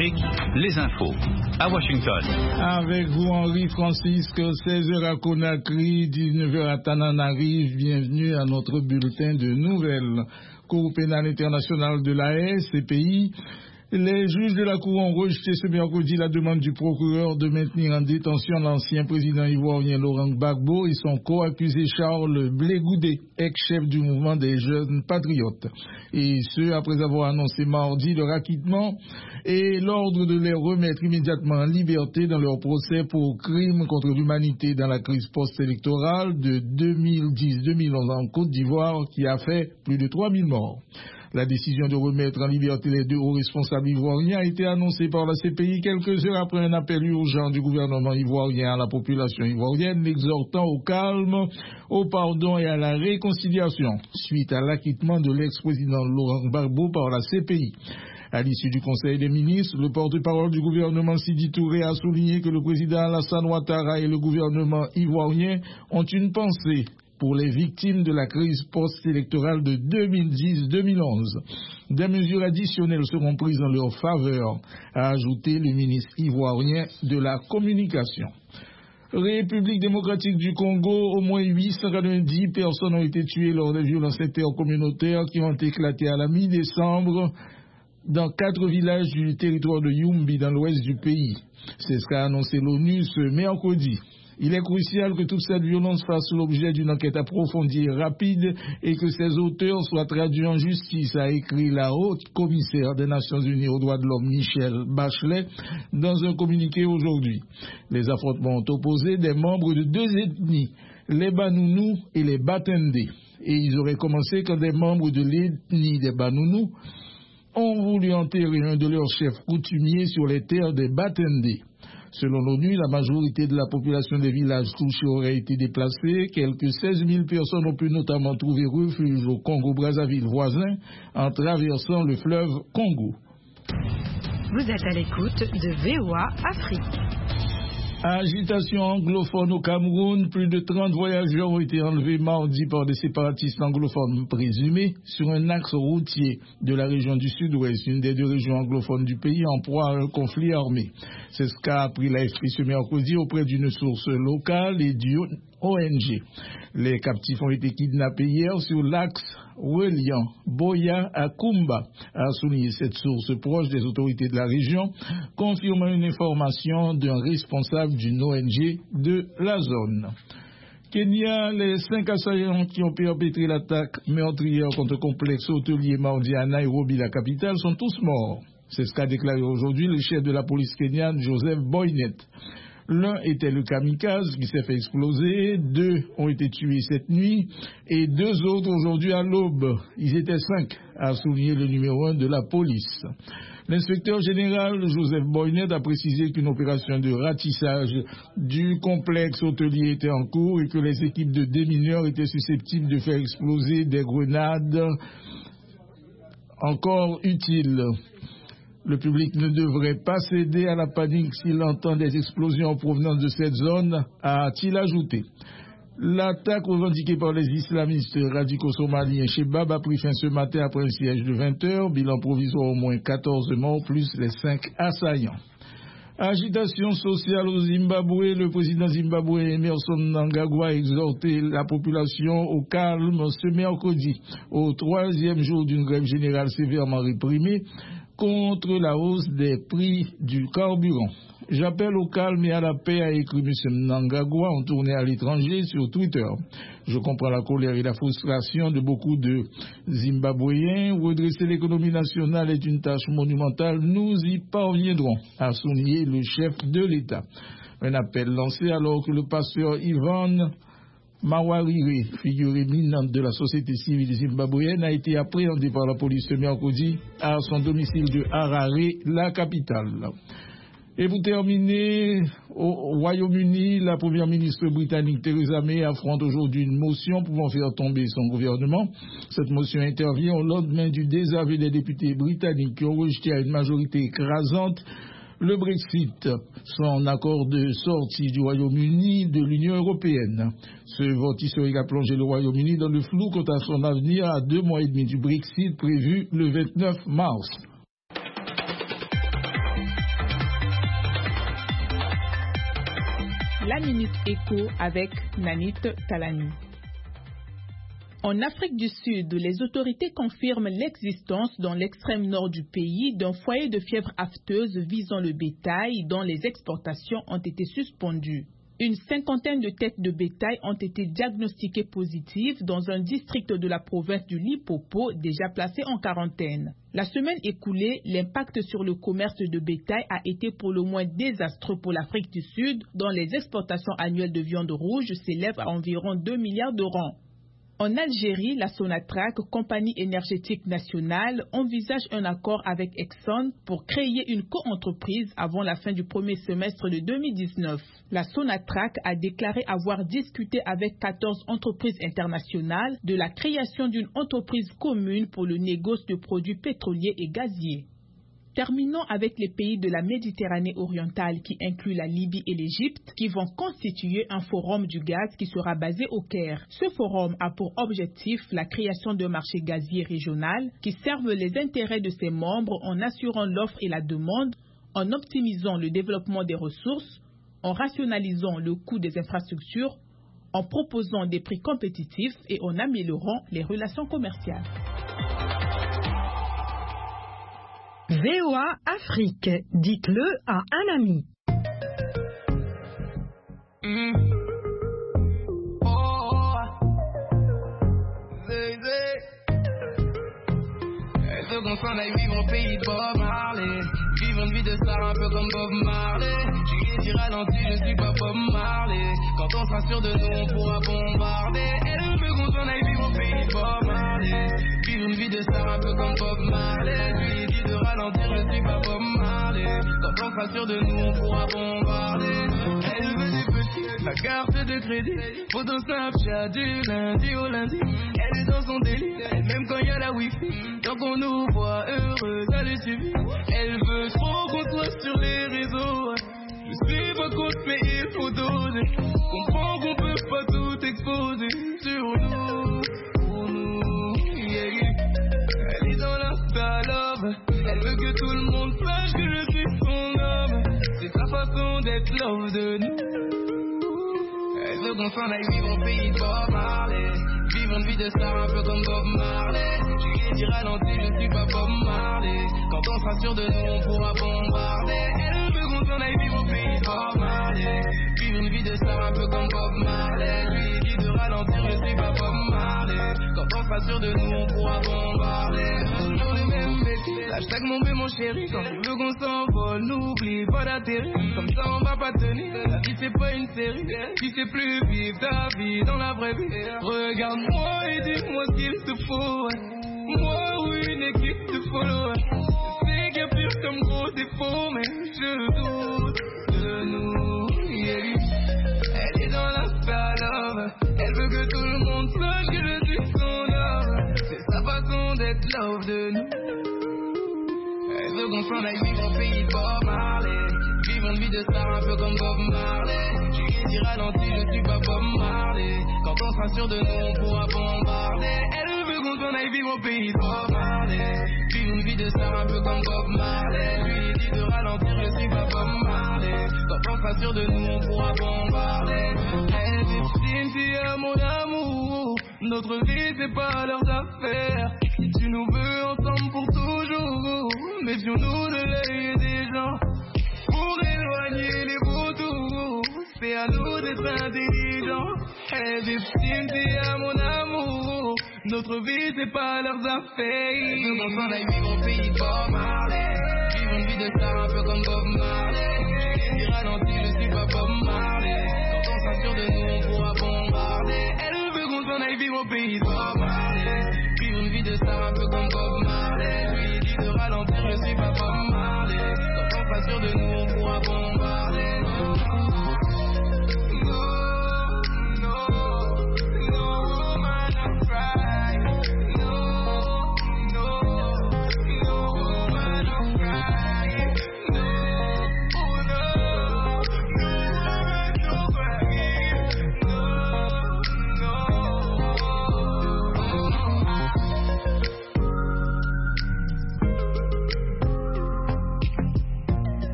Afrique, les infos. À Washington. Avec vous, Henri Francisque, 16h à Conakry, 19h à Tananarive. Bienvenue à notre bulletin de nouvelles. Cour pénale internationale de la Haye, CPI. Les juges de la Cour ont rejeté ce mercredi la demande du procureur de maintenir en détention l'ancien président ivoirien Laurent Gbagbo et son co-accusé Charles Blé Goudé, ex-chef du mouvement des jeunes patriotes. Et ce, après avoir annoncé mardi leur acquittement et l'ordre de les remettre immédiatement en liberté dans leur procès pour crimes contre l'humanité dans la crise post-électorale de 2010-2011 en Côte d'Ivoire qui a fait plus de 3000 morts. La décision de remettre en liberté les deux hauts responsables ivoiriens a été annoncée par la CPI quelques heures après un appel urgent du gouvernement ivoirien à la population ivoirienne, l'exhortant au calme, au pardon et à la réconciliation, suite à l'acquittement de l'ex-président Laurent Gbagbo par la CPI. À l'issue du Conseil des ministres, le porte-parole du gouvernement Sidi Touré a souligné que le président Alassane Ouattara et le gouvernement ivoirien ont une pensée pour les victimes de la crise post-électorale de 2010-2011. Des mesures additionnelles seront prises en leur faveur, a ajouté le ministre ivoirien de la Communication. République démocratique du Congo, au moins 890 personnes ont été tuées lors des violences intercommunautaires qui ont éclaté à la mi-décembre dans 4 villages du territoire de Yumbi dans l'ouest du pays. C'est ce qu'a annoncé l'ONU ce mercredi. Il est crucial que toute cette violence fasse l'objet d'une enquête approfondie et rapide et que ses auteurs soient traduits en justice, a écrit la haute commissaire des Nations Unies aux droits de l'homme Michelle Bachelet dans un communiqué aujourd'hui. Les affrontements ont opposé des membres de 2 ethnies, les Banounous et les Batendé. Et ils auraient commencé quand des membres de l'ethnie des Banounous ont voulu enterrer un de leurs chefs coutumiers sur les terres des Batendé. Selon l'ONU, la majorité de la population des villages touchés aurait été déplacée. Quelques 16 000 personnes ont pu notamment trouver refuge au Congo-Brazzaville voisin en traversant le fleuve Congo. Vous êtes à l'écoute de VOA Afrique. Agitation anglophone au Cameroun, plus de 30 voyageurs ont été enlevés mardi par des séparatistes anglophones présumés sur un axe routier de la région du sud-ouest, une des 2 régions anglophones du pays en proie à un conflit armé. C'est ce qu'a appris l'AFP ce mercredi auprès d'une source locale et du ONG. Les captifs ont été kidnappés hier sur l'axe reliant Boya à Kumba, a souligné cette source proche des autorités de la région, confirmant une information d'un responsable d'une ONG de la zone. Kenya, les 5 assaillants qui ont perpétré l'attaque meurtrière contre le complexe hôtelier mardi à Nairobi, la capitale, sont tous morts. C'est ce qu'a déclaré aujourd'hui le chef de la police kenyane, Joseph Boynet. L'un était le kamikaze qui s'est fait exploser, 2 ont été tués cette nuit et 2 autres aujourd'hui à l'aube. Ils étaient 5, a souligné le numéro 1 de la police. L'inspecteur général Joseph Boynet a précisé qu'une opération de ratissage du complexe hôtelier était en cours et que les équipes de démineurs étaient susceptibles de faire exploser des grenades encore utiles. Le public ne devrait pas céder à la panique s'il entend des explosions en provenance de cette zone, a-t-il ajouté. L'attaque revendiquée par les islamistes radicaux somaliens Shebab a pris fin ce matin après un siège de 20 heures, bilan provisoire au moins 14 morts plus les 5 assaillants. Agitation sociale au Zimbabwe, le président zimbabwéen Emmerson Mnangagwa a exhorté la population au calme ce mercredi, au 3e jour d'une grève générale sévèrement réprimée contre la hausse des prix du carburant. J'appelle au calme et à la paix, a écrit M. Mnangagwa en tournée à l'étranger sur Twitter. Je comprends la colère et la frustration de beaucoup de Zimbabwéens. Redresser l'économie nationale est une tâche monumentale. Nous y parviendrons, a souligné le chef de l'État. Un appel lancé alors que le pasteur Ivan Mawarire, figure éminente de la société civile zimbabwéenne, a été appréhendé par la police ce mercredi à son domicile de Harare, la capitale. Et pour terminer, au Royaume-Uni, la première ministre britannique Theresa May affronte aujourd'hui une motion pouvant faire tomber son gouvernement. Cette motion intervient au lendemain du désaveu des députés britanniques qui ont rejeté à une majorité écrasante le Brexit, son accord de sortie du Royaume-Uni de l'Union européenne. Ce vote historique a plongé le Royaume-Uni dans le flou quant à son avenir à 2 mois et demi du Brexit prévu le 29 mars. La Minute Éco avec Nanit Talani. En Afrique du Sud, les autorités confirment l'existence dans l'extrême nord du pays d'un foyer de fièvre afteuse visant le bétail dont les exportations ont été suspendues. Une cinquantaine de têtes de bétail ont été diagnostiquées positives dans un district de la province du Limpopo déjà placé en quarantaine. La semaine écoulée, l'impact sur le commerce de bétail a été pour le moins désastreux pour l'Afrique du Sud, dont les exportations annuelles de viande rouge s'élèvent à environ 2 milliards de rands. En Algérie, la Sonatrach, compagnie énergétique nationale, envisage un accord avec Exxon pour créer une co-entreprise avant la fin du premier semestre de 2019. La Sonatrach a déclaré avoir discuté avec 14 entreprises internationales de la création d'une entreprise commune pour le négoce de produits pétroliers et gaziers. Terminons avec les pays de la Méditerranée orientale qui incluent la Libye et l'Égypte qui vont constituer un forum du gaz qui sera basé au Caire. Ce forum a pour objectif la création d'un marché gazier régional qui serve les intérêts de ses membres en assurant l'offre et la demande, en optimisant le développement des ressources, en rationalisant le coût des infrastructures, en proposant des prix compétitifs et en améliorant les relations commerciales. VOA Afrique, dites-le à un ami. Elle veut qu'on s'en aille vivre au pays de Bob Marley. Vivre une vie de star un peu comme Bob Marley. J'ai dit ralenti, je suis pas Bob Marley. Quand on sera sûr de nous, on pourra bombarder. Elle veut qu'on s'en aille vivre au pays de Bob Marley. Vivre une vie de star un peu comme Bob Marley. Je lui ai dit de ralentir, je suis pas Bob Marley. Quand on sera sûr de nous, on pourra bombarder. Elle veut des petits, la carte de crédit. Photo Snapchat du lundi au lundi. Elle est dans son délire, même quand il y a la wifi. Tant qu'on nous voit heureux, ça lui suffit. Elle veut trop qu'on soit sur les réseaux. Je suis pas contre, mais il faut doser. Comprends qu'on peut pas tout exposer sur nous, pour nous, yeah, yeah. Elle est dans l'insta love. Elle veut que tout le monde sache que je suis son homme. C'est sa façon d'être love de nous. Elle veut qu'on s'en aille vivre au pays de Bob Marley. Vivre une vie de star un peu comme Bob Marley. Je lui ai dit ralenti, je suis pas Bob Marley. Quand on sera sûr de nous, on pourra bombarder. Elle veut qu'on s'en aille vivre au pays de Bob Marley. Vivre une vie de star un peu comme Bob Marley. Je lui ai dit de ralentir, je suis pas Bob Marley. Quand on sera sûr de nous, on pourra bombarder. Toujours les mêmes métiers. Hashtag mon bé, mon chéri. Quand tu veux qu'on s'envole, n'oublie pas d'atterrir. Comme ça, on va pas tenir. La vie, c'est pas une série. Tu sais plus vivre ta vie dans la vraie vie. Regarde-moi et dis-moi ce qu'il te faut. Moi ou une équipe de follow. Je sais qu'il y a pire comme gros défaut, mais je doute de nous, yeah. Elle est dans la love. Elle veut que tout le monde sache que je suis son homme. C'est sa façon d'être love de nous. Elle veut qu'on s'en aille vivre au pays de Bob Marley. Vivre une vie de star un peu comme Bob Marley. Je lui ai dit ralenti, je suis pas Bob Marley. Quand on sera sûr de nous, on pourra bombarder. Elle veut qu'on s'en aille vivre au pays de Bob Marley. Vivre une vie de star un peu comme Bob Marley. Je lui ai dit de ralentir, je suis pas Bob Marley. Quand on sera sûr de nous, on pourra bombarder. Elle dit Cynthia, mon amour. Notre vie, c'est pas leurs affaires. Si tu nous veux ensemble pour toujours, méfions-nous de l'œil des gens. Pour éloigner les vautours, c'est à nous d'être intelligents. Elle dit Cynthia, mon amour. Notre vie, c'est pas leurs affaires. Elle veut qu'on s'en aille vivre au pays de Bob Marley. Vivre une vie de star un peu comme Bob Marley. Je lui ai dit ralenti, je suis pas Bob Marley. Quand on sera sûr de nous, on pourra bombarder. Elle veut qu'on s'en aille vivre au pays de Bob Marley. Vivre une vie de star un peu comme Bob Marley. Je lui ai dit de ralentir, je suis pas Bob Marley. Quand on sera sûr de nous, on